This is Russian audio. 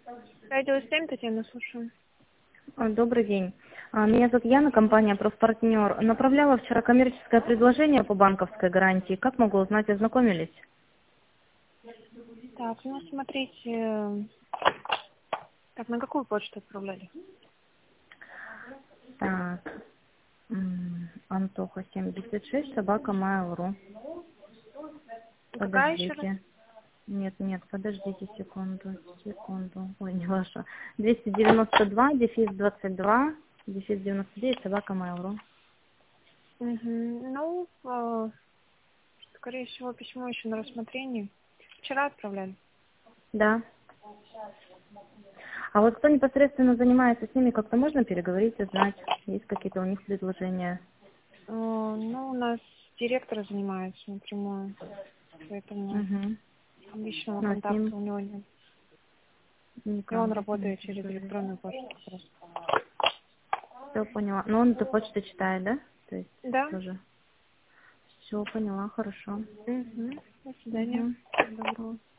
Радио 7, Татьяна, слушаю. Добрый день. Меня зовут Яна, компания «Профпартнер». Направляла вчера коммерческое предложение по банковской гарантии. Как могу узнать, ознакомились? Так, ну смотрите, так, на какую почту отправляли? Так, Антоха 76, собака Mail.ru. Какая еще раз? Подождите. Нет, подождите секунду. Ой, не ваша. 292, дефис 22, дефис 99, собака Mail.ru. Угу. Ну, скорее всего, письмо еще на рассмотрении. Вчера отправляли. Да. А вот кто непосредственно занимается с ними, как-то можно переговорить, узнать, есть какие-то у них предложения? Ну, у нас директор занимается напрямую, поэтому Угу. личного Ну, а с контакта ним у него нет. И никак он не работает через переговорить. электронную почту. Просто. Все поняла. Но он эту почту читает, да? То есть Да? тоже. Все поняла, хорошо. Угу. До свидания. Угу. Доброго.